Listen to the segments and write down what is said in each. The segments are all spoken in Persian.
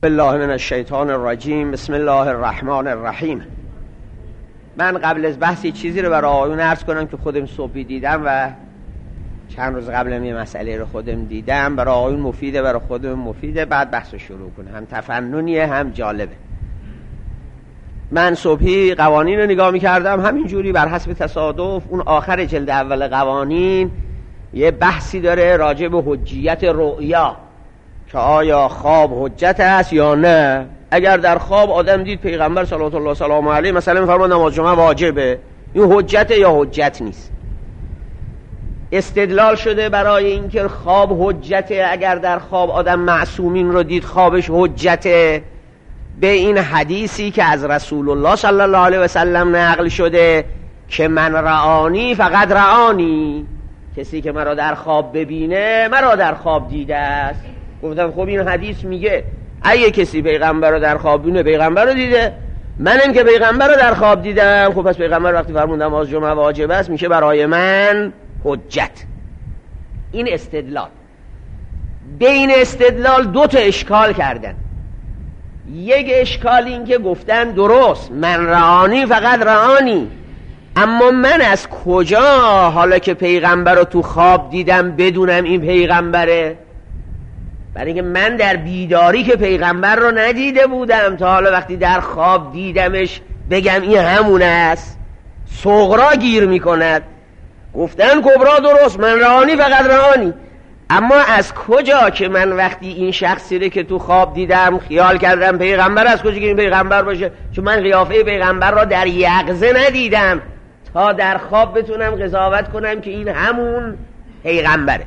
بالله من الشیطان الرجیم. بسم الله الرحمن الرحیم. من قبل از بحثی چیزی رو برای آقایون عرض کنم که خودم صبحی دیدم و چند روز قبلم یه مسئله رو خودم دیدم. برای آقایون مفیده، برای خودم مفیده، بعد بحث رو شروع کنم. هم تفننیه هم جالبه. من صبحی قوانین رو نگاه می‌کردم، همینجوری بر حسب تصادف اون آخر جلد اول قوانین یه بحثی داره راجع به حجیت رؤیا، که آیا خواب حجت است یا نه. اگر در خواب آدم دید پیغمبر صلوات الله سلام علیه مثلا می‌فرماد نماز جمعه واجبه، این حجت یا حجت نیست. استدلال شده برای اینکه خواب حجته. اگر در خواب آدم معصومین رو دید خوابش حجته، به این حدیثی که از رسول الله صلی الله علیه و سلم نقل شده که من رعانی فقط رعانی، کسی که مرا در خواب ببینه مرا در خواب دیده است. گفتم خب این حدیث میگه اگه کسی پیغمبر رو در خواب ببینه پیغمبر رو دیده، منم که پیغمبر رو در خواب دیدم، خب پس پیغمبر وقتی فرمود نماز جمعه واجب است میشه برای من حجت. این استدلال. بین استدلال دو تا اشکال کردن. یک اشکال این که گفتن درست من رعانی فقط رعانی، اما من از کجا حالا که پیغمبر رو تو خواب دیدم بدونم این پیغمبره؟ برای اینکه من در بیداری که پیغمبر رو ندیده بودم تا حالا وقتی در خواب دیدمش بگم این همون است. صغرا گیر میکند. گفتن کبرا درست من رعانی فقط رعانی، اما از کجا که من وقتی این شخصی رو که تو خواب دیدم خیال کردم پیغمبر، از کجا که این پیغمبر باشه؟ چون من قیافه پیغمبر را در یقظه ندیدم تا در خواب بتونم قضاوت کنم که این همون پیغمبره.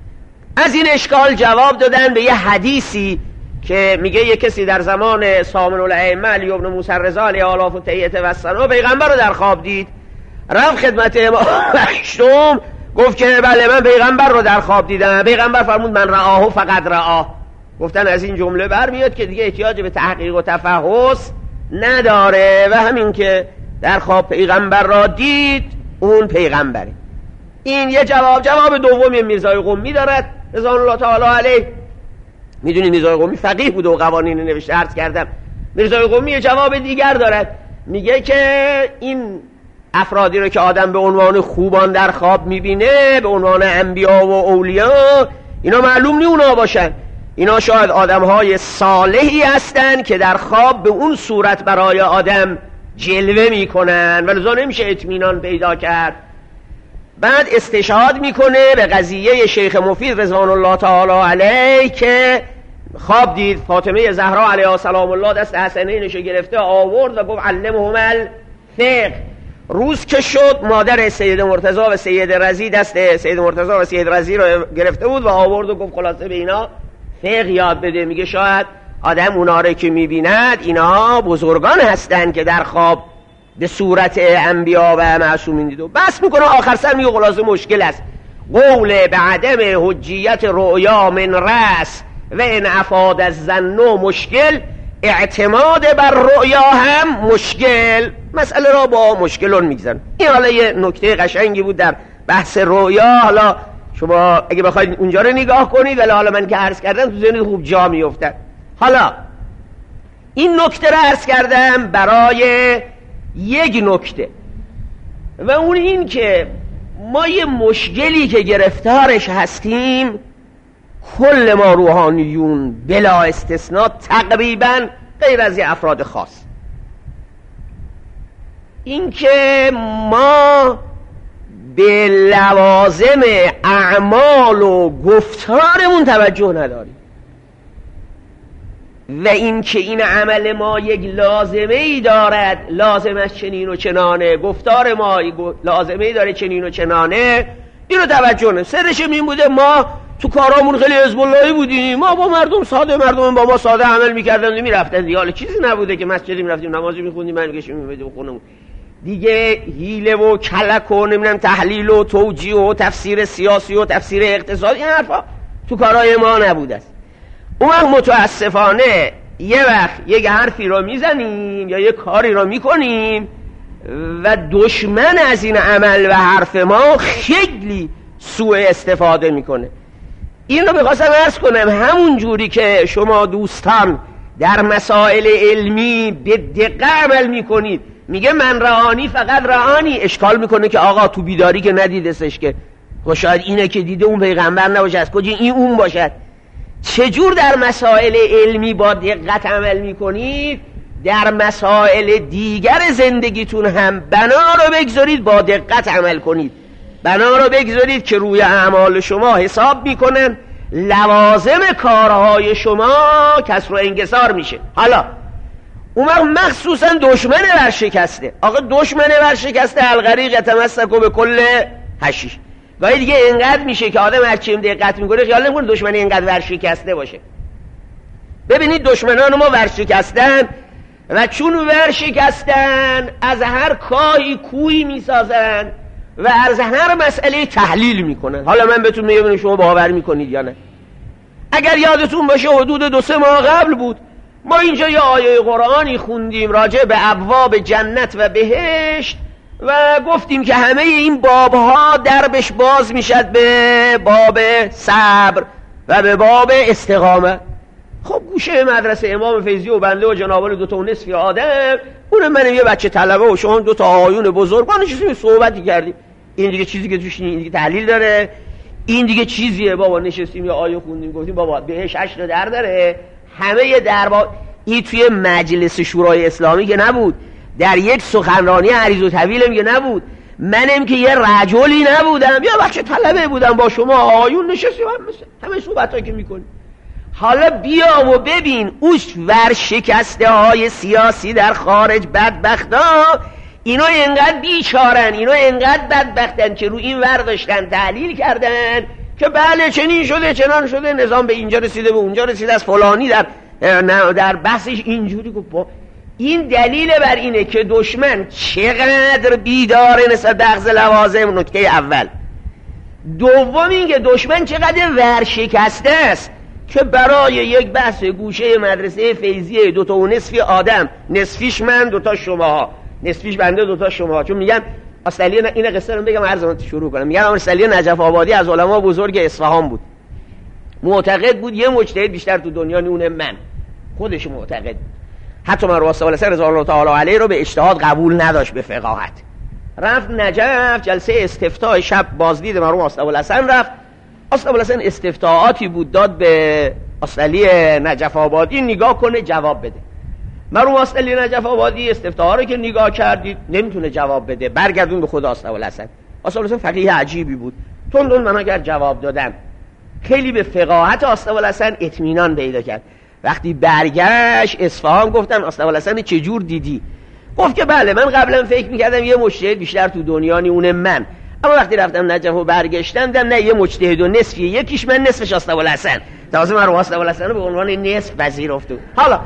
از این اشکال جواب دادن به یه حدیثی که میگه یه کسی در زمان سامن الائمه علی بن موسی الرضا علیه آلاف و تحیت و الثنا پیغمبر رو در خواب دید، رفت خدمت امام هشتم گفت که بله من پیغمبر رو در خواب دیدم. پیغمبر فرمود من رآه فقط رآه. گفتن از این جمله برمیاد که دیگه احتیاج به تحقیق و تفحص نداره و همین که در خواب پیغمبر را دید اون پیغمبره. این یه جواب. جواب دومی میرزای قمی دارد رضوان الله تعالی علیه. میدونید میرزای قمی فقیه بود و قوانین نوشته، عرض کردم. میرزای قمی یه جواب دیگر دارد، میگه که این افرادی رو که آدم به عنوان خوبان در خواب میبینه، به عنوان انبیا و اولیا، اینا معلوم نی اونا باشن. اینا شاید آدمهای صالحی هستن که در خواب به اون صورت برای آدم جلوه میکنن و لذا نمیشه اطمینان پیدا کرد. بعد استشهاد میکنه به قضیه شیخ مفید رضوان الله تعالی علیه که خواب دید فاطمه زهرا علیها سلام الله دست حسنینشو گرفته آورد و گفت علمهم الفقه. روز که شد مادر سید مرتضی و سید رضی دست سید مرتضی و سید رضی رو گرفته بود و آورد و گفت خلاصه به اینا فقه یاد بده. میگه شاید آدم اونا رو که میبیند اینا بزرگان هستن که در خواب به صورت انبیا و معصومین دید و بس میکنه. آخر سر میگه خلاصه مشکل است. قول به عدم حجیت رؤیا من رأس و ان افاد الظن مشکل، اعتماد بر رؤیا هم مشکل. مسئله را با مشکلون میگذارن. این حالا یه نکته قشنگی بود در بحث رؤیا. حالا شما اگه بخواید اونجا رو نگاه کنید، ولی حالا من که عرض کردم تو ذهن خوب جا میافتد. حالا این نکته رو عرض کردم برای یک نکته، و اون این که ما یه مشکلی که گرفتارش هستیم کل ما روحانیون بلا استثناء تقریبا غیر از یه افراد خاص، این که ما به لوازم اعمال و گفتارمون توجه نداریم و این که این عمل ما یک لازمه ای دارد، لازمش چنین و چنانه، گفتار ما لازمه ای داره چنین و چنانه، اینو توجه نه. سرش این بوده ما تو کارامون خیلی حزب اللهی بودیم، ما با مردم ساده، مردم با ما ساده عمل میکردن و میرفتن دیگه. حالا چیزی نبوده که مسجدی میرفتیم نمازی میخوندیم برگشتیم میمدیم خونمون دیگه. حیله و کلک و نمیدونم تحلیل و توجیه و تفسیر سیاسی و تفسیر اقتصادی، این حرفا تو کارهای ما نبوده است. اون وقت متاسفانه یه وقت یک حرفی رو میزنیم یا یک کاری رو میکنیم و دشمن از این عمل و حرف ما خیلی سوء استفاده میکنه. این رو میخواستم عرض کنم. همون جوری که شما دوستان در مسائل علمی به دقت عمل میکنید. میگه من رعانی فقط رعانی، اشکال میکنه که آقا تو بیداری که ندیدستش که، شاید اینه که دیده اون پیغمبر نباشه، از کجا این اون باشد. چجور در مسائل علمی با دقت عمل میکنید، در مسائل دیگر زندگیتون هم بنا رو بگذارید با دقت عمل کنید. بنا رو بگذارید که روی اعمال شما حساب میکنن، لوازم کارهای شما کسر و انکسار میشه. حالا اون مخصوصا دشمن ورشکسته، آقا دشمن ورشکسته الغریق تمسکو به کل حشیش. گاهی دیگه اینقدر میشه که آدم هرچی دقت میکنه خیال نمیکنه دشمن اینقدر ورشکسته باشه. ببینید دشمنان ما ورشکستن و چون ورشکستن از هر کاهی کوهی میسازن و از هر مسئله تحلیل میکنن. حالا من بهتون میگم شما باور میکنید یا نه. اگر یادتون باشه حدود 2-3 ماه قبل بود ما اینجا یه آیه قرآنی خوندیم راجع به ابواب جنت و بهشت و گفتیم که همه این بابها دربش باز میشد به باب صبر و به باب استقامت. خب گوشه مدرسه امام فیضی و بنده و جناب 2 تا نصف آدم، اون من یه بچه طلبه و شما 2 تا آقایون بزرگ ما نشستیم صحبتی کردیم. این دیگه چیزی که توش این دیگه تحلیل داره، این دیگه چیزیه بابا. نشستیم یه آیه خوندیم گفتیم بابا بهش 8 در داره. همه دربار این توی مجلس شورای اسلامی که نبود، در یک سخنرانی عریض و طویل میگه نبود، منم که یه رجلی نبودم، یا بچه طلبه بودم با شما آقایون نشستیم همه صحبتایی که میکنیم. حالا بیا و ببین اوش ورشکسته های سیاسی در خارج بدبختا، اینا اینقدر بیچارن، اینا اینقدر بدبختن که رو این ور داشتن تحلیل کردن که بله چنین شده چنان شده، نظام به اینجا رسیده به اونجا رسیده، از فلانی در بحثش اینجوری گفت. این دلیل بر اینه که دشمن چقدر بیداره نسبت به اخذ لوازم. نکته اول. دوم این که دشمن چقدر ورشکسته است که برای یک بحث گوشه مدرسه فیضیه 2 تا نصف آدم، نصفیش من 2 تا شماها، نصفیش بنده 2 تا شماها، چون میگن اصلی این قصه رو بگم هر زمان شروع کنم. میگن اصلی نجف آبادی از علما بزرگ اصفهان بود، معتقد بود یه مجتهد بیشتر تو دنیا نونه من، خودش معتقد بود. حتی من رسول الله رضی الله تعالی علیه رو به اجتهاد قبول نداشت، به فقاهت. رفت نجف جلسه استفتاء شب بازدید مرحوم استاب‌الحسن رفت. استاب‌الحسن استفتاءاتی بود داد به اصلی نجف آبادی نگاه کنه جواب بده. مرحوم اصلی نجف آبادی استفتاء رو که نگاه کردید نمیتونه جواب بده، برگردون به خود استاب‌الحسن. استاب‌الحسن فقیه عجیبی بود، تون من اگر جواب دادم خیلی به فقاهت استاب‌الحسن اطمینان پیدا کرد. وقتی برگشت اصفهان گفتن استاب‌الحسن چجور دیدی؟ گفت که بله من قبلا فکر میکردم یه مجتهد بیشتر تو دنیا اونه من، اما وقتی رفتم نجف و برگشتم دیدم نه یه مجتهد و نصفیه، یکیش من نصفش استاب‌الحسن. تازه من رو استاب‌الحسن رو به عنوان نصف پذیرفت. حالا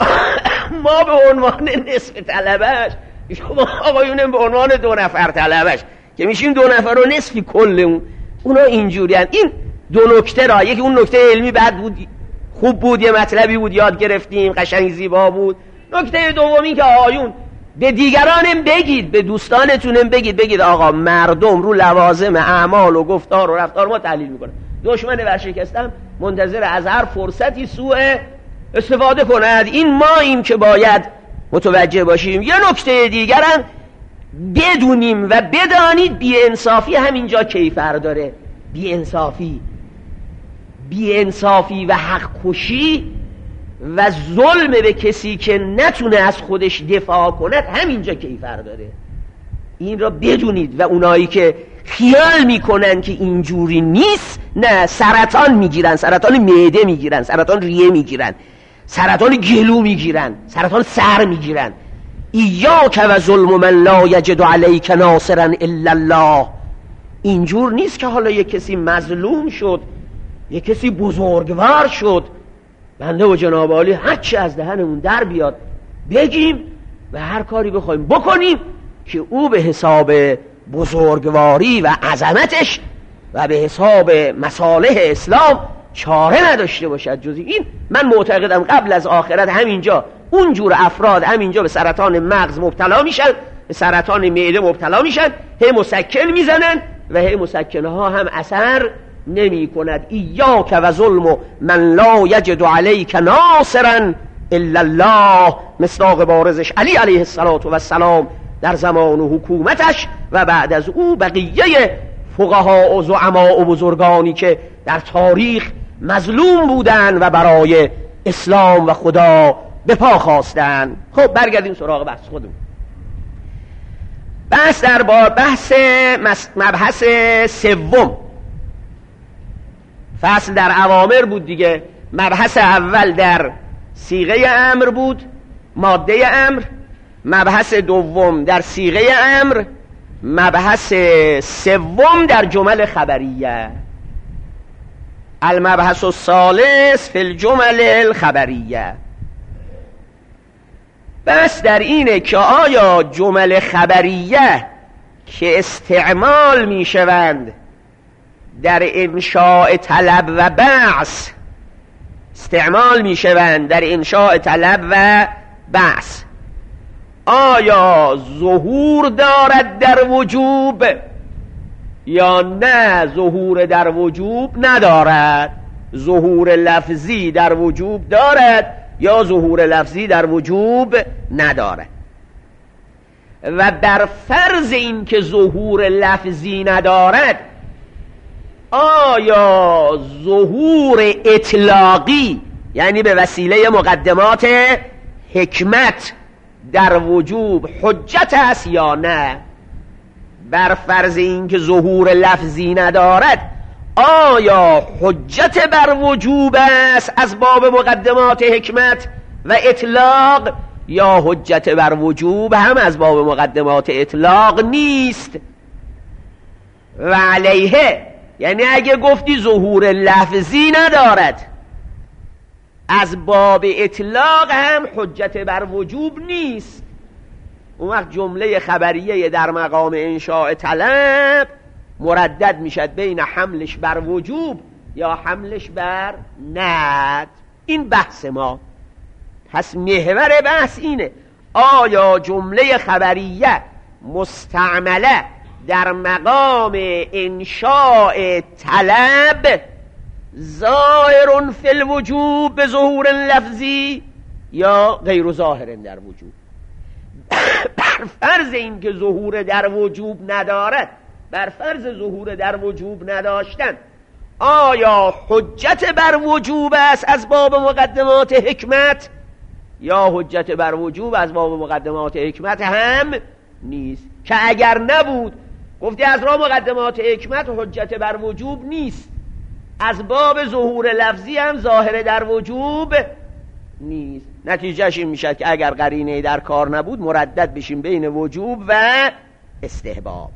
ما به عنوان نصف طلبهش، شما آقایونم به عنوان 2 نفر طلبهش که میشیم 2 نفر و نصفی کل اونا اینجوریان. این 2 نکته را، یکی اون نکته علمی بد بود، خوب بود، یه مطلبی بود یاد گرفتیم، قشنگ زیبا بود. نکته دومی که آقایون به دیگرانم بگید، به دوستانتونم بگید آقا مردم رو لوازم اعمال و گفتار و رفتار ما تحلیل میکنه. دشمن ورشکستم منتظر از هر فرصتی سوء استفاده کند. این ماییم که باید متوجه باشیم. یه نکته دیگرم بدونیم و بدانید، بی‌انصافی همینجا کیفر داره. بی‌انصافی و حق کشی و ظلم به کسی که نتونه از خودش دفاع کند همینجا کیفر داره. این را بدونید. و اونایی که خیال میکنن که اینجوری نیست، نه، سرطان میگیرن، سرطان معده میگیرن، سرطان ریه میگیرن، سرطان گلو میگیرن، سرطان سر میگیرن. ایاک و ظلم من لا یجد علیک ناصرا الا الله. اینجور نیست که حالا یک کسی مظلوم شد، یک کسی بزرگوار شد، بنده و جناب عالی هرچی از دهنمون در بیاد بگیم و هر کاری بخوایم بکنیم که او به حساب بزرگواری و عظمتش و به حساب مصالح اسلام چاره نداشته باشد جز این. من معتقدم قبل از آخرت همینجا اونجور افراد همینجا به سرطان مغز مبتلا میشن، به سرطان معده مبتلا میشن، هی مسکن میزنن و هی مسکنه ها هم اثر نمی کند. ایاک و ظلم من لا یجد علیک ناصرا الا الله، مصداق بارزش علی علیه السلام در زمان حکومتش و بعد از او بقیه فقها و زعما و بزرگانی که در تاریخ مظلوم بودن و برای اسلام و خدا به پا خواستن. خب برگردیم سراغ بحث خودمون. بحث در مبحث سوم، فصل در اوامر بود دیگه. مبحث اول در صیغه امر بود، ماده امر. مبحث دوم در صیغه امر. مبحث سوم در جمل خبریه. المبحث الثالث فی الجمل الخبریه. بس در اینه که آیا جمل خبریه که استعمال می شوند در انشاء طلب و بعث، استعمال می شوند در انشاء طلب و بعث، آیا ظهور دارد در وجوب یا نه ظهور در وجوب ندارد؟ ظهور لفظی در وجوب دارد یا ظهور لفظی در وجوب ندارد؟ و بر فرض این که ظهور لفظی ندارد، آیا ظهور اطلاقی یعنی به وسیله مقدمات حکمت در وجوب حجت است یا نه؟ بر فرض این که ظهور لفظی ندارد، آیا حجت بر وجوب است از باب مقدمات حکمت و اطلاق یا حجت بر وجوب هم از باب مقدمات اطلاق نیست؟ و علیه، یعنی اگه گفتی ظهور لفظی ندارد از باب اطلاق هم حجت بر وجوب نیست، اون وقت جمله خبریه در مقام انشاء طلب مردد میشد بین حملش بر وجوب یا حملش بر ند. این بحث ما. پس محور بحث اینه آیا جمله خبریه مستعمله در مقام انشاء طلب ظاهر فی الوجوب به ظهور لفظی یا غیر ظاهر در وجوب؟ بر فرض این که ظهور در وجوب ندارد، بر فرض ظهور در وجوب نداشتن، آیا حجت بر وجوب است از باب مقدمات حکمت یا حجت بر وجوب از باب مقدمات حکمت هم نیست؟ که اگر نبود گفتی از راه مقدمات حکمت حجت بر وجوب نیست، از باب ظهور لفظی هم ظاهر در وجوب نیست. نتیجهش این میشد که اگر قرینه در کار نبود مردد بشیم بین وجوب و استحباب.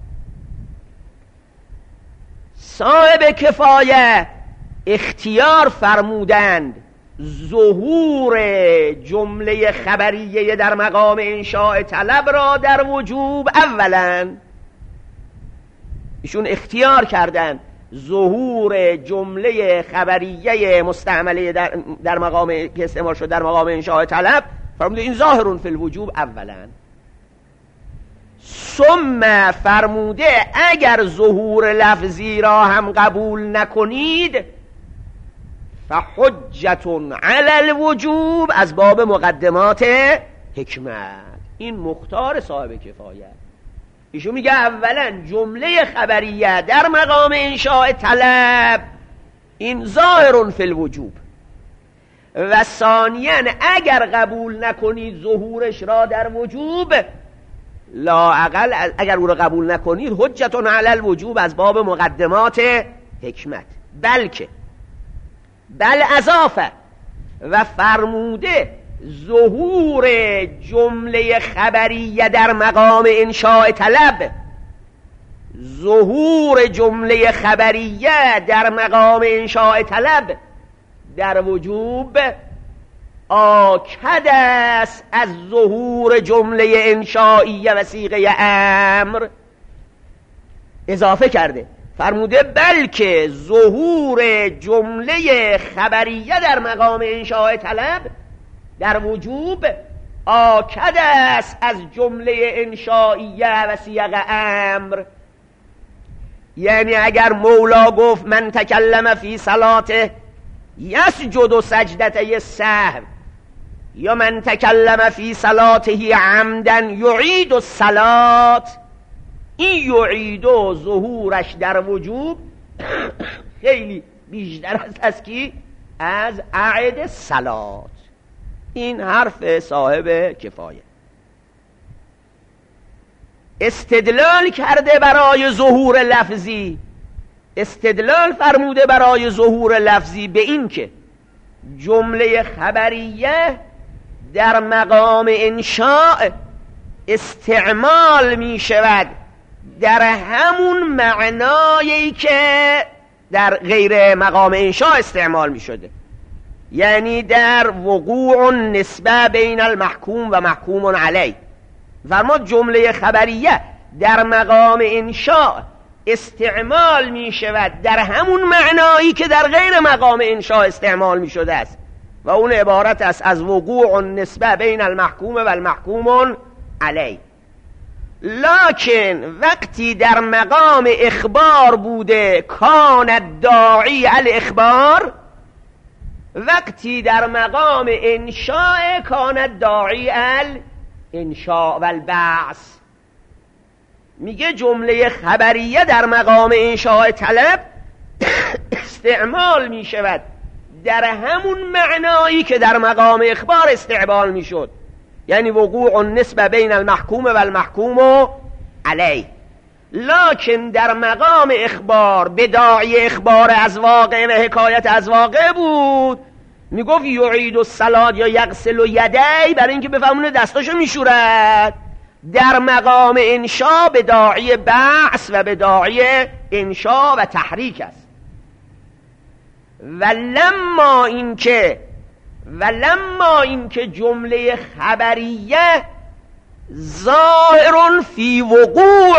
صاحب کفایه اختیار فرمودند ظهور جمله خبریه در مقام انشاء طلب را در وجوب اولا. ایشون اختیار کردند ظهور جمله خبریه مستعمله در مقام که استعمال شد در مقام انشاء طلب، فرموده این ظاهرون فی الوجوب اولا. ثم فرموده اگر ظهور لفظی را هم قبول نکنید فحجت علی الوجوب از باب مقدمات حکمت. این مختار صاحب کفایه. ایشون میگه اولا جمله خبریه در مقام انشاء طلب این ظاهر فی الوجوب، و ثانیا اگر قبول نکنید ظهورش را در وجوب، لااقل اگر او را قبول نکنید حجت علی الوجوب از باب مقدمات حکمت. بلکه بل اضافه و فرموده ظهور جمله خبریه در مقام انشاء طلب، ظهور جمله خبریه در مقام انشاء طلب در وجوب آکد است از ظهور جمله انشائیه و صیغه امر. اضافه کرده فرموده بلکه ظهور جمله خبریه در مقام انشاء طلب در وجوب آکد است از جمله انشائیه و صیغه امر. یعنی اگر مولا گفت من تکلم فی صلاته یسجد سجدته سهو، یا من تکلم فی صلاته عمدا یعید الصلات، این یعید و ظهورش در وجوب خیلی بیشتر است از کی؟ از اعد الصلات. این حرف صاحب کفایه. استدلال کرده برای ظهور لفظی، استدلال فرموده برای ظهور لفظی به این که جمله خبریه در مقام انشاء استعمال می شود در همون معنایی که در غیر مقام انشاء استعمال می شده، یعنی در وقوع نسبه بین المحکوم و محکوم علیه. فرمود جمله خبریه در مقام انشاء استعمال می شود در همون معنایی که در غیر مقام انشاء استعمال می شده است و اون عبارت است از وقوع نسبه بین المحکوم و المحکوم علیه. لکن وقتی در مقام اخبار بوده کان الداعی الاخبار، وقتی در مقام انشاء کان الداعی الانشاء و البعث. میگه جمله خبریه در مقام انشاء طلب استعمال می شود در همون معنایی که در مقام اخبار استعمال می شد، یعنی وقوع نسبه بین المحکوم و المحکوم علیه. لکن در مقام اخبار بداعی اخبار از واقع و حکایت از واقع بود، میگفت یعید الصلات یا یغسل یدی، برای اینکه بفهمونه دستاشو میشورد. در مقام انشا بداعی بعث و بداعی انشا و تحریک است. ولما اینکه جمله خبریه ظاهر فی وقوع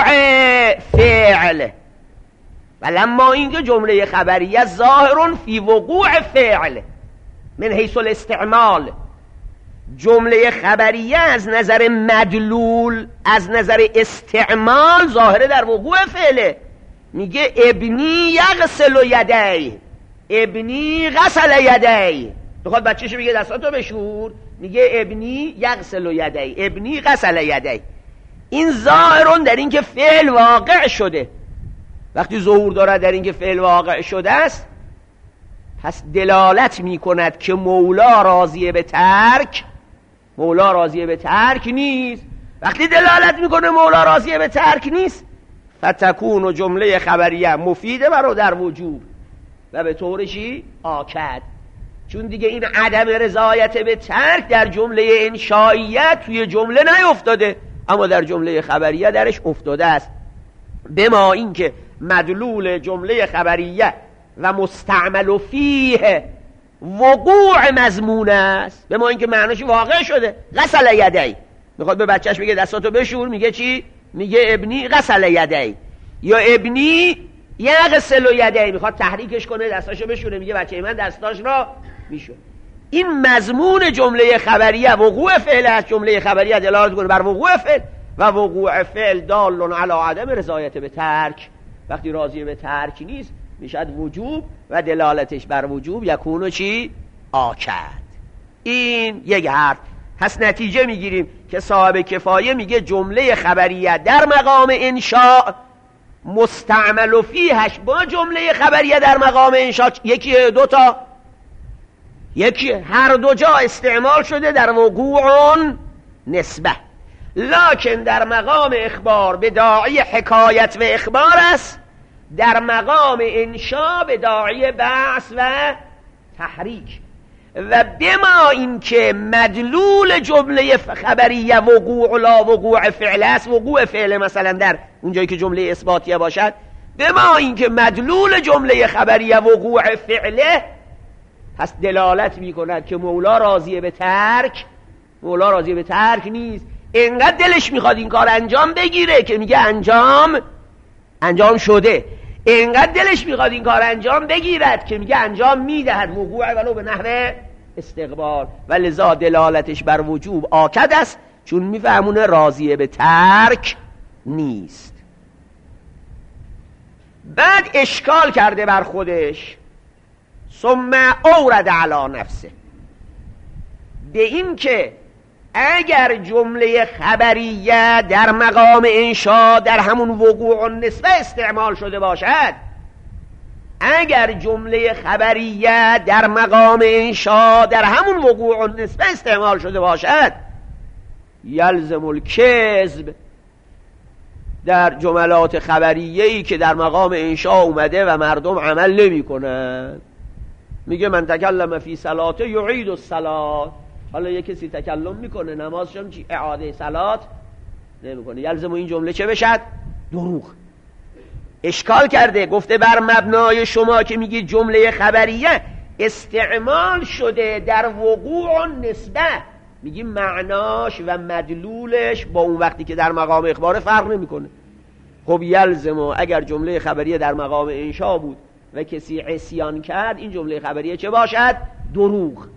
فعل، ولما اینکه جمله خبریه ظاهر فی وقوع فعل من حیث الاستعمال، جمله خبریه از نظر مدلول، از نظر استعمال ظاهره در وقوع فعله. میگه ابنی یغسل یدی، ابنی غسل یدی، بخواد بچه‌شو بگه دستاتو بشور، میگه ابنی یغسل یدی، ابنی غسل یدی. این ظاهرون در این که فعل واقع شده. وقتی ظهور دارد در این که فعل واقع شده است، پس دلالت میکند که مولا راضیه به ترک، مولا راضیه به ترک نیست. وقتی دلالت میکنه مولا راضیه به ترک نیست، فتکون و جمله خبریه مفیده برو در وجوب و به طور چی؟ آکد. چون دیگه این عدم رضایت به ترک در جمله انشائیت توی جمله نیفتاده، اما در جمله خبریه درش افتاده است. بما اینکه مدلول جمله خبریه و مستعمل فیه وقوع مضمون است، به ما اینکه معناش واقع شده. غسل یدی، میخواد به بچهش بگه دستاتو بشور، میگه چی؟ میگه ابنی غسل یدی. یا ابنی یغسل یدی، میخواد تحریکش کنه دستاشو بشوره، میگه بچه من دستاش را میشور. این مضمون جمله خبریه وقوع فعل است. جمله خبریه دلالت کنه بر وقوع فعل و وقوع فعل دال علی عدم رضایت به ترک. وقتی راضی به ترک نیست میشد وجوب و دلالتش بر وجوب یکونو چی؟ آکد. این یک حرف. پس نتیجه میگیریم که صاحب کفایه میگه جمله خبریه در مقام انشاء مستعمل فیهش با جمله خبریه در مقام انشاء یکی دوتا، یکی هر دو جا استعمال شده در وقوع نسبه. لکن در مقام اخبار به داعی حکایت و اخبار است، در مقام انشا به داعی بعث و تحریک. و بما اینکه مدلول جمله خبریه وقوع لا وقوع فعل است، وقوع فعل مثلا در اونجایی که جمله اثباتیه باشد، بما اینکه مدلول جمله خبریه وقوع فعله، پس دلالت میکند که مولا راضیه به ترک، مولا راضیه به ترک نیست. اینقدر دلش میخواد این کار انجام بگیره که میگه انجام شده. اینقدر دلش میخواد این کار انجام بگیرد که میگه انجام میدهد، وقوع ولو به نحو استقبال. و لذا دلالتش بر وجوب آکد است، چون میفهمونه راضیه به ترک نیست. بعد اشکال کرده بر خودش، ثم اورد علی نفسه، به این که اگر جمله خبریه در مقام انشا در همون وقوع النسبه استعمال شده باشد، اگر جمله خبریه در مقام انشا در همون وقوع النسبه استعمال شده باشد، یلزم الکذب در جملات خبریه‌ای که در مقام انشا اومده و مردم عمل نمی کنند. میگه من تکلم فی صلات یعید الصلات. حالا یک کسی تکلم میکنه نمازش هم چی؟ اعاده صلات نمیکنه. یلزم این جمله چه بشد؟ دروغ. اشکال کرده، گفته بر مبنای شما که میگی جمله خبریه استعمال شده در وقوع نسبه، میگی معناش و مدلولش با اون وقتی که در مقام اخبار فرق نمیکنه. خب یلزم اگر جمله خبریه در مقام انشا بود و کسی عصیان کرد، این جمله خبریه چه باشد؟ دروغ.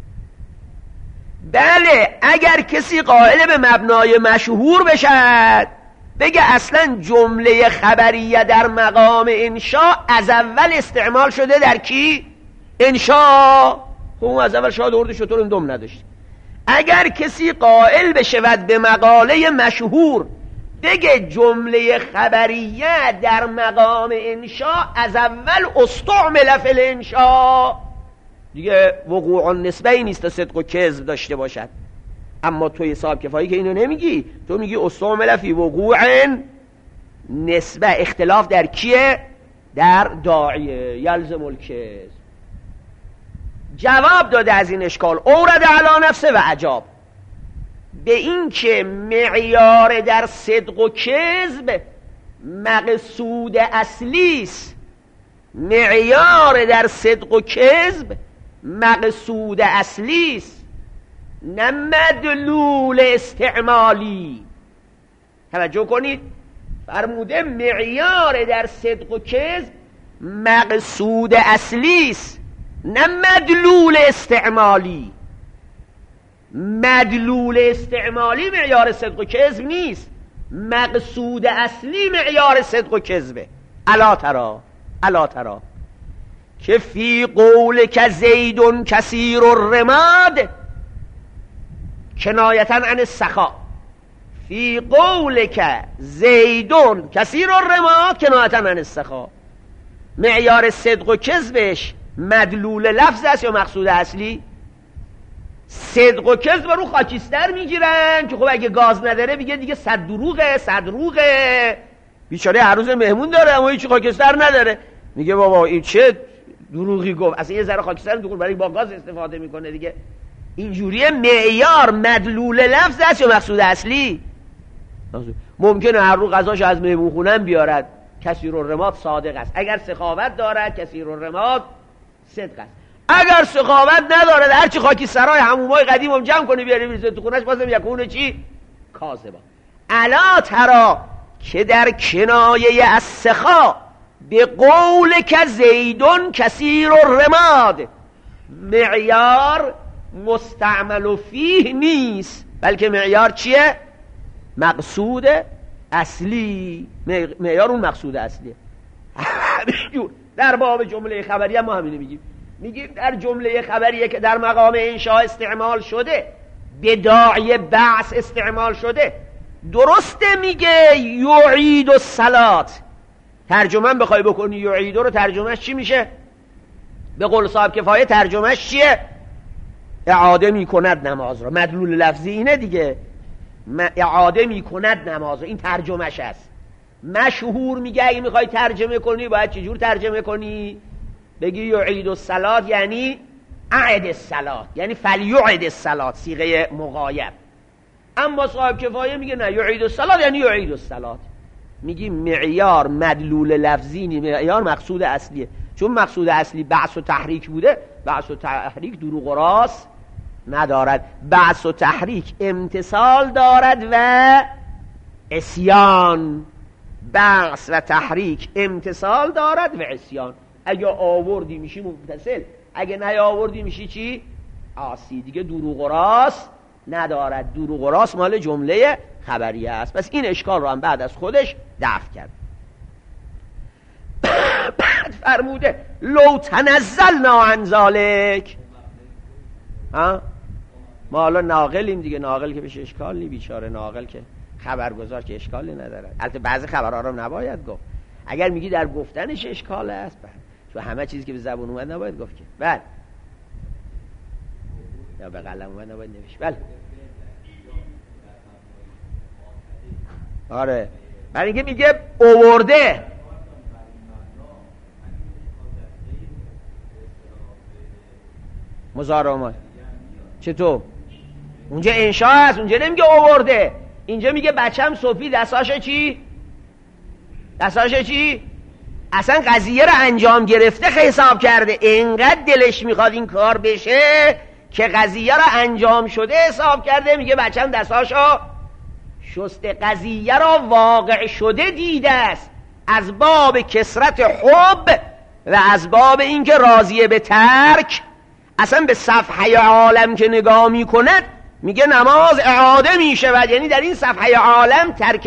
بله اگر کسی قائل به مبنای مشهور بشد، بگه اصلا جمله خبریه در مقام انشا از اول استعمال شده در کی؟ انشا. خب از اول شاید ارد شطور دم نداشت. اگر کسی قائل بشود به مقاله مشهور، بگه جمله خبریه در مقام انشا از اول استعمل فی الانشا، دیگه وقوع النسبه ای نیست تا صدق و کذب داشته باشد. اما توی صاحب کفایی که اینو نمیگی، تو میگی استعمل فی وقوع نسبه. اختلاف در کیه؟ در داعیه. یلزم الکذب. جواب داده از این اشکال اورد علی نفسه و عجاب، به این که معیار در صدق و کذب مقصود اصلی است. معیار در صدق و کذب مقصود اصلی است، نه مدلول استعمالی. توجه کنید، فرموده معیار در صدق و کذب مقصود اصلی است، نه مدلول استعمالی. مدلول استعمالی معیار صدق و کذب نیست، مقصود اصلی معیار صدق و کذبه. الا ترى که فی قولک زید کثیر الرماد کنایتا عن السخا. فی قولک زید کثیر الرماد کنایتا عن السخا. معیار صدق و کذبش مدلول لفظ است یا مقصود اصلی؟ صدق و کذب رو خاکستر میگیرن که خب اگه گاز نداره بگه دیگه صد دروغه. بیچاره هر روز مهمون داره اما هیچ خاکستر نداره. میگه بابا این چه دروغی گفت، اصلا یه ذره خاکستر دروغ برای با گاز استفاده میکنه دیگه. اینجوریه معیار مدلول لفظ است یا مقصود اصلی؟ ممکنه هر رو غذاش از مهمون خونم بیارد، کثیر الرماد صادق است. اگر سخاوت دارد کثیر الرماد صدق است. اگر سخاوت ندارد هرچی خاکی سرای حمومای قدیم هم جمع کنی بیاری بریزه تو خونش، بازم یکونه چی؟ کاذبا. الا ترى که در کنایه از سخا به قول که زیدون کثیر الرماد معیار مستعمل فیه نیست، بلکه معیار چیه؟ مقصود اصلی. معیار اون مقصود اصلیه. در باب جمله خبریه ما همینه میگیم در جمله خبریه که در مقام انشاء استعمال شده، به داعی بعث استعمال شده، درسته میگه یعید الصلات. ترجمه بخوای بکنی یعید رو ترجمهش چی میشه؟ به قول صاحب کفایه ترجمهش چیه؟ اعاده میکند نماز رو. مدلول لفظی اینه دیگه، اعاده میکند نماز رو، این ترجمهش است. مشهور میگه اگه میخوای ترجمه کنی باید چجور ترجمه کنی؟ بگی یعید الصلات یعنی اعد الصلات، یعنی فلیعد الصلات، صیغه مغایب. اما صاحب کفایه میگه نه، یعید الصلات یعنی یعید الصلات. میگی معیار مدلول لفظی نی، معیار مقصود اصلیه. چون مقصود اصلی بعث و تحریک بوده، بعث و تحریک دروغ و راست ندارد. بعث و تحریک امتصال دارد و عصیان. بعث و تحریک امتصال دارد و عصیان. اگه آوردی میشی متصل، اگه نیاوردی میشی چی؟ عاصی. دیگه دروغ و راست ندارد. دروغ و راست مال جمله خبریه است. پس این اشکال رو هم بعد از خودش دفع کرد. بعد فرموده لو تنزلنا عن ذلک، ما حالا ناقلیم دیگه، ناقل که بهش اشکال نی، بیچاره ناقل که خبرگزار که اشکالی نداره. البته بعضی خبرها رو نباید گفت، اگر میگی در گفتنش اشکال است، چون همه چیزی که به زبان اومد نباید گفت که. بله یا به قلم اومد نباید نوشت. بله آره، برای اینکه میگه اوورده. مزارمات چطور؟ اونجا انشاء هست، اونجا نمیگه اوورده، اینجا میگه بچم صبحی دستاشه چی؟ دستاشه چی؟ اصلا قضیه رو انجام گرفته حساب کرده، اینقدر دلش میخواد این کار بشه که قضیه رو انجام شده حساب کرده، میگه بچم دستاشو شسته. قضیه را واقع شده دیده است، از باب کثرت حب و از باب اینکه راضیه به ترک. اصلا به صفحه عالم که نگاه میکند میگه نماز اعاده میشود، یعنی در این صفحه عالم ترک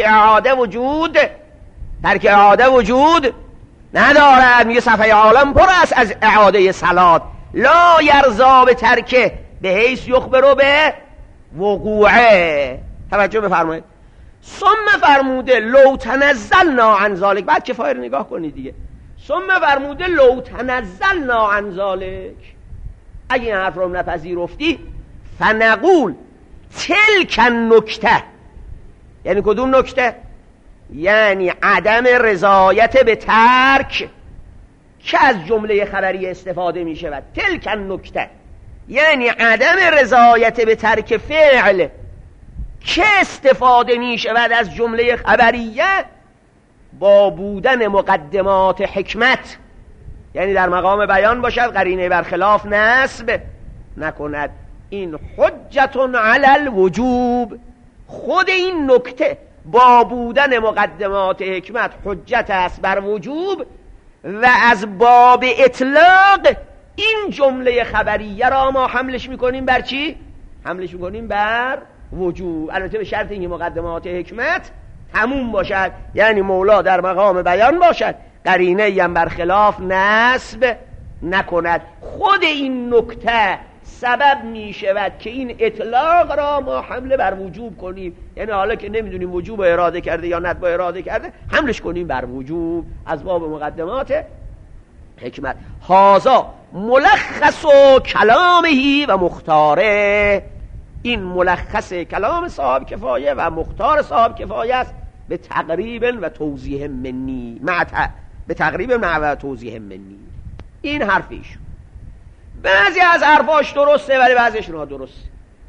اعاده وجود ندارد. میگه صفحه عالم پر است از اعاده صلات. لا یرضا به ترکه به حیث یخبرو به وقوعه. توجه بفرمایید. ثم فرموده لو تنزلنا عن ذلک. بعد کفایه رو نگاه کنید دیگه. ثم فرموده لو تنزلنا عن ذلک، اگه این حرف رو نپذیرفتی، فنقول تلک النکته. یعنی کدوم نکته؟ یعنی عدم رضایت به ترک که از جمله خبری استفاده می شود. تلک النکته یعنی عدم رضایت به ترک فعل که استفاده می شود از جمله خبریه با بودن مقدمات حکمت، یعنی در مقام بیان باشد، قرینه برخلاف نسب نکند. این حجت علی الوجوب. خود این نکته با بودن مقدمات حکمت حجت است بر وجوب، و از باب اطلاق این جمله خبریه را ما حملش میکنیم بر چی؟ حملش میکنیم بر وجوب. البته به شرط اینکه مقدمات حکمت تموم باشد، یعنی مولا در مقام بیان باشد، قرینه هم برخلاف نسب نکند. خود این نکته سبب می شود که این اطلاق را ما حمله بر وجوب کنیم، یعنی حالا که نمیدونیم وجوب اراده کرده یا ندب اراده کرده، حملش کنیم بر وجوب از باب مقدمات حکمت. هازا ملخص و کلامهی و مختاره. این ملخص کلام صاحب کفایه و مختار صاحب کفایه است، به تقریب و توضیح منی، به تقریب و توضیح منی. این حرفیش بعضی از حرفاش درسته ولی بعضیش نادرسته.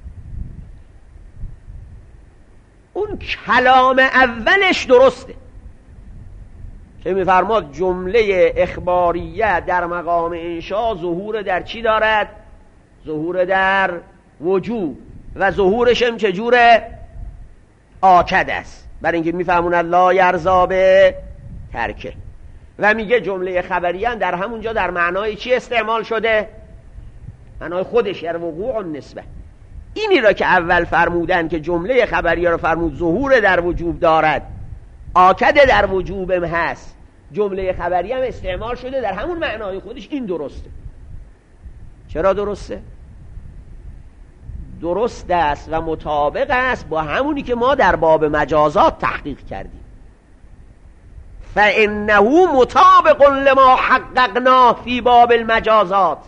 اون کلام اولش درسته که میفرماد جمله اخباریه در مقام انشاء ظهور در چی دارد؟ ظهور در وجوب، و ظهورش هم چجوره؟ آکد است، برای اینکه میفهموند لا یرضا به ترکه. و میگه جمله خبریه در همونجا در معنای چی استعمال شده؟ معنای خودش، یعنی وقوع النسبه. اینی را که اول فرمودن که جمله خبریه را فرمود ظهور در وجوب دارد، آکد در وجوب هم هست، جمله خبریه هم استعمال شده در همون معنای خودش. این درسته. چرا درسته؟ درست است و مطابق است با همونی که ما در باب مجازات تحقیق کردیم. فإنه مطابق لما حققنا فی باب المجازات.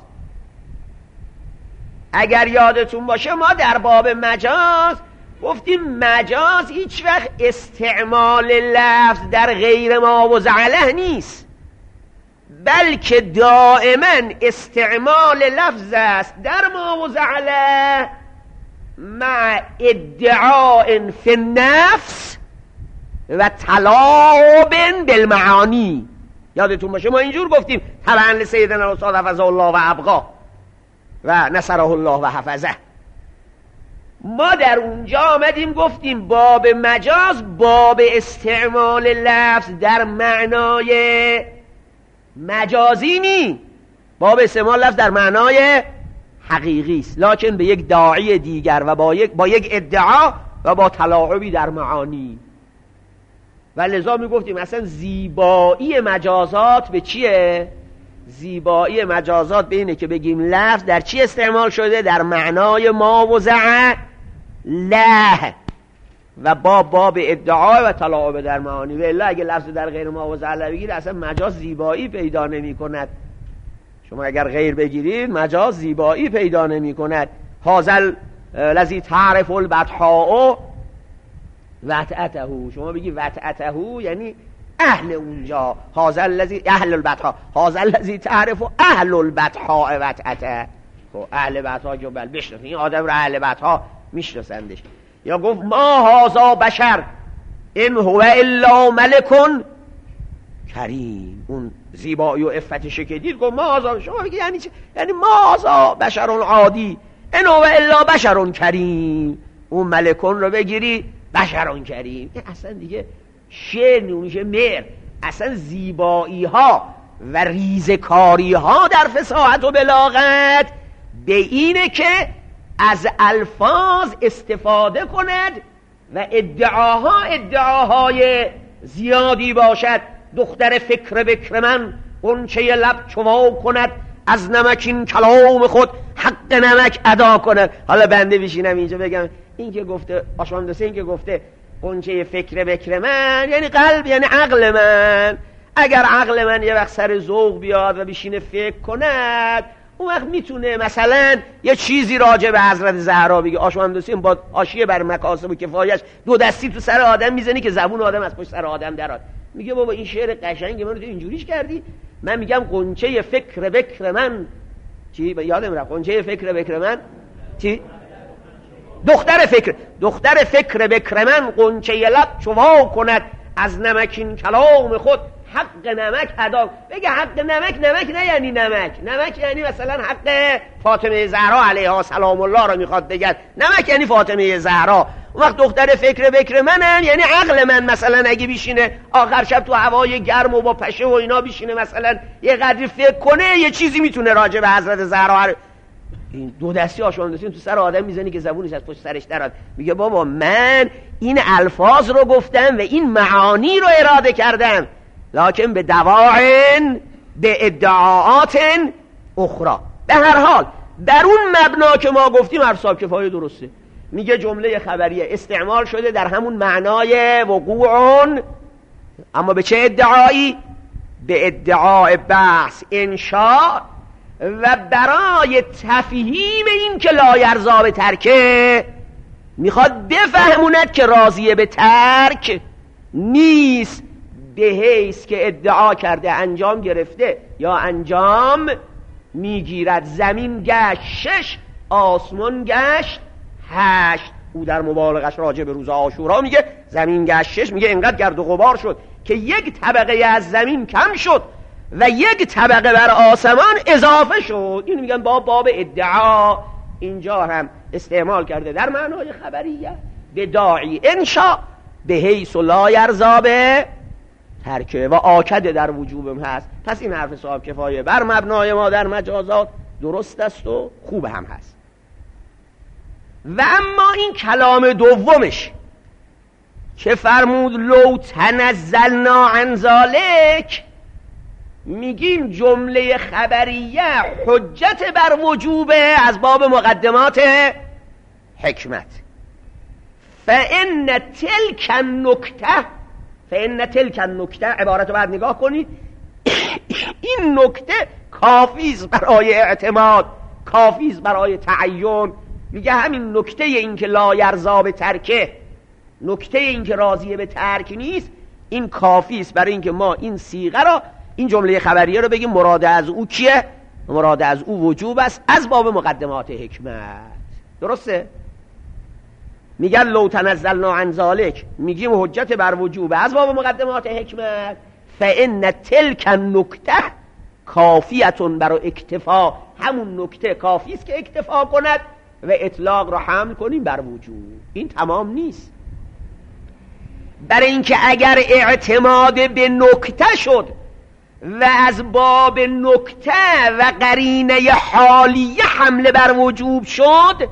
اگر یادتون باشه ما در باب مجاز گفتیم مجاز هیچ وقت استعمال لفظ در غیر ما و زعله نیست، بلکه دائما استعمال لفظ است در ما و زعله مع ادعاء فی النفس و تلاعب بالمعانی. یادتون باشه ما اینجور گفتیم طبعا لسیدنا استاد حفظه الله و ابقا و نصره الله و حفظه. ما در اونجا آمدیم گفتیم باب مجاز باب استعمال لفظ در معنای مجازی نی، باب استعمال لفظ در معنای حقیقی است، لکن به یک داعی دیگر و با یک ادعا و با تلاعبی در معانی. و لذا می گفتیم اصلا زیبایی مجازات به چیه؟ زیبایی مجازات به اینه که بگیم لفظ در چی استعمال شده؟ در معنای ما وضع له و باب ادعا و تلاعب در معانی. و الا اگه لفظ در غیر ما وضع له بگیرید اصلا مجاز زیبایی پیدا نمی کند. شما اگر غیر بگیرید مجاز زیبایی پیدا نمی کند. هازل لذی تعرف البطحاء وطعته، شما بگی وطعته یعنی اهل اونجا. هازل لذی اهل البطحاء، هازل لذی تعرف اهل البطحاء وطعته. خب اهل بطحاء جو بل بشناسن، این آدم رو اهل بطحاء میشناسندش. یا گفت ما هازا بشر این هو الا ملکن کریم، اون زیبایی و عفتش که دید گفت ما هازا، شما بگی یعنی چه؟ یعنی ما هازا بشرون عادی، این هو الا بشرون کریم، اون ملکون رو بگیری بشرون کریم. اصلا دیگه شعر نمیشه مهر. اصلا زیبایی ها و ریزکاری ها در فصاحت و بلاغت به اینه که از الفاظ استفاده کند و ادعاهای زیادی باشد. دختر فکر بکر من غنچه لب چوا کند، از نمکین کلام خود حق نمک ادا کند. حالا بنده بشینم اینجا بگم این که گفته آشام حسین که گفته غنچه فکر بکر من یعنی قلب، یعنی عقل من. اگر عقل من یه وقت سر ذوق بیاد و بشینه فکر کند، اون وقت میتونه مثلا یه چیزی راجع به حضرت زهرا بگه. آشام حسین با حاشیه بر مکاسب و کفایش دو دستی تو سر آدم میزنی که زبون آدم از پشت سر آدم دراد. میگه بابا این شعر قشنگه، منو تو اینجوریش کردی. من میگم غنچه فکر بکر من چی؟ یادم رفت. غنچه فکر بکر من چی؟ دختر فکر بکر من غنچه لب چوا کند، از نمکین کلام خود حق نمک ادا. بگه حق نمک نه یعنی نمک یعنی مثلا حق فاطمه زهرا علیها سلام الله رو میخواد بگه. نمک یعنی فاطمه زهرا. اون وقت دختر فکر بکر منم یعنی عقل من. مثلا اگه بیشینه آخر شب تو هوای گرم و با پشه و اینا بیشینه مثلا یه قدری فکر کنه، یه چیزی میتونه راجع به حضرت زهرا. این دو دستی آشام حسین تو سر آدم میزنی که زبونش از پشت سرش دراد. میگه بابا من این الفاظ رو گفتم و این معانی رو اراده کردم، لکن به دواعن به ادعاات اخرى. به هر حال در اون مبنا که ما گفتیم ارساب کفایه درسته. میگه جمله خبریه استعمال شده در همون معنای وقوعون، اما به چه ادعایی؟ به ادعای بحث انشاء و برای تفهیم این که لایرضا به ترکه میخواد بفهموند که راضیه به ترک نیست، به حیث که ادعا کرده انجام گرفته یا انجام میگیرد. زمین گشت 6 آسمان گشت 8. او در مبالغش راجع به روز عاشورا میگه زمین گشت 6، میگه اینقدر گرد و غبار شد که یک طبقه از زمین کم شد و یک طبقه بر آسمان اضافه شد. این میگن باب ادعا اینجا هم استعمال کرده در معنای خبریه به داعی انشاء به حیث لا یرضا به ترکه و آکد در وجوبم هست. پس این حرف صاحب کفایه بر مبنای ما در مجازات درست است و خوب هم هست. و اما این کلام دومش که فرمود لو تنزلنا عن ذلک، میگیم جمله خبریه حجت بر وجوبه از باب مقدمات حکمت. فإن تلک النکته عبارت رو بعد نگاه کنید. این نکته کافیست برای اعتماد، کافیست برای تعین. میگه همین نکته این که لا یرضا به ترکه، نکته این که راضیه به ترک نیست، این کافیست برای اینکه ما این صیغه را، این جمله خبریه رو بگیم مراد از او کیه؟ مراد از او وجوب است از باب مقدمات حکمت. درسته؟ میگن لو تنزلنا عن ذلک، میگیم حجت بر وجوب از باب مقدمات حکمت. فإن تلک النکته کافیتون برای اکتفا، همون نکته کافی است که اکتفا کند و اطلاق را حمل کنیم بر وجوب. این تمام نیست، برای اینکه اگر اعتماد به نکته شد و از باب نکته و قرینه حالیه حمله بر وجوب شد،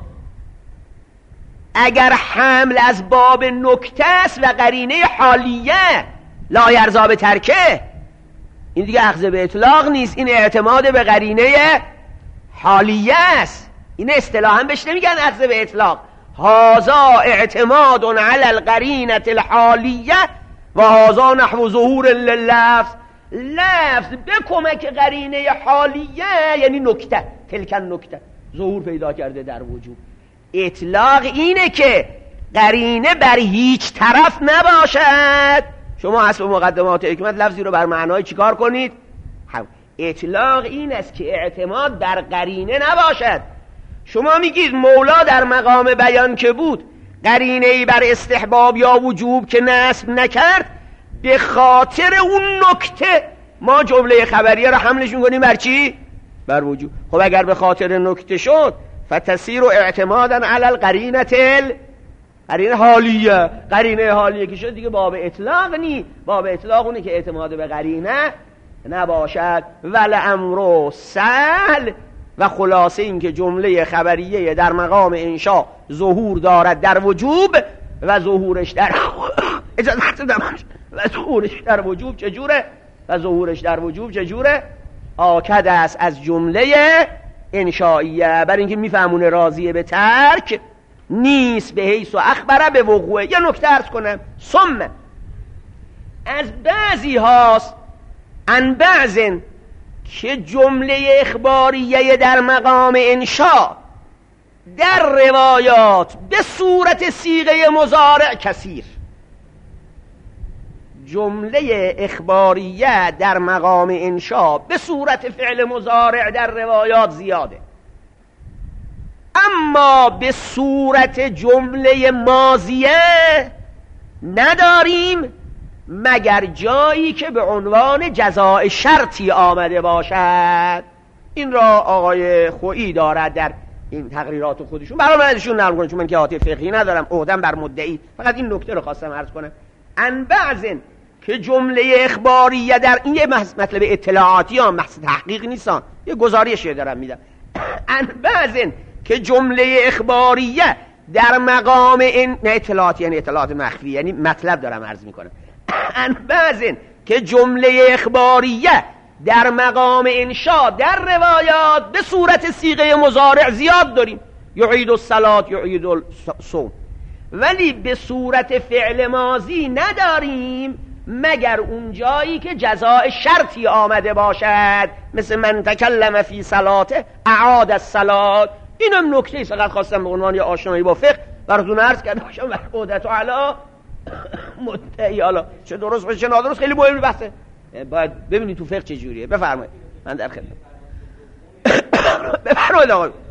اگر حمل از باب نکته است و قرینه حالیه لا یرضا به ترکه، این دیگه اخذ به اطلاق نیست، این اعتماد به قرینه حالیه است. این اصطلاحا بهش نمیگن اخذ به اطلاق. هذا اعتماد علی القرینه الحالیه و هذا نحو ظهور لللفظ. لفظ به کمک قرینه حالیه یعنی نکته، تلک النکته، ظهور پیدا کرده در وجود. اطلاق اینه که قرینه بر هیچ طرف نباشد. شما حسب مقدمات حکمت لفظی رو بر معنای چیکار کنید؟ اطلاق این است که اعتماد بر قرینه نباشد. شما میگید مولا در مقام بیان که بود قرینه‌ای بر استحباب یا وجوب که نصب نکرد، به خاطر اون نکته ما جمله خبریه رو حملش می‌کنیم بر چی؟ بر وجوب. خب اگر به خاطر نکته شد فتصیر اعتمادا علی القرینه قرینه حالیه. قرینه حالیه که شد دیگه باب اطلاق نی. باب اطلاق اونه که اعتماد به قرینه نباشد. والامر سهل. و خلاصه این که جمله خبریه در مقام انشاء ظهور دارد در وجوب و ظهورش در و ظهورش در وجوب چجوره؟ و ظهورش در وجوب چجوره؟ آکد است از جمله انشائیه. برای اینکه میفهمونه راضیه به ترک نیست، به حیث و اخبره به وقوعه. یه نکته عرض کنم. ثم از بعضی هاست ان بعضن که جمله اخباریه در مقام انشاء در روایات به صورت صیغه مضارع کثیر. جمله اخباریه در مقام انشاء به صورت فعل مضارع در روایات زیاده، اما به صورت جمله ماضیه نداریم مگر جایی که به عنوان جزاء شرطی آمده باشد. این را آقای خویی دارد در این تقریرات خودشون. برای من ازشون نقل کنم چون من که احاطه فقهی ندارم، عهدم بر مدعی. فقط این نکته رو خواستم عرض کنم. ان بعضن که جمله اخباریه در این یه مطلب اطلاعاتی ها، محض تحقیق نیستان، یه گزارشی دارم میدم. ان بعضن که جمله اخباریه در مقام نه اطلاعاتی یعنی اطلاعات مخفی، یعنی مطلب دارم عرض میکنم. ان بعضن که جمله اخباریه در مقام انشاء در روایات به صورت صیغه مضارع زیاد داریم، یعید الصلاة یعید الصوم، ولی به صورت فعل ماضی نداریم مگر اون جایی که جزاء شرطی آمده باشد، مثل من تکلم فی صلاته اعاد الصلاة. اینم نکته است فقط خواستم به عنوان آشنایی با فقه براتون عرض کرده باشم. عقدت علی مدعی، حالا چه درست باشه چه نادرست خیلی مهم بحثه، باید ببینید تو فقه چه جوریه. بفرمایید من در خدمت. بفرمایید آقا.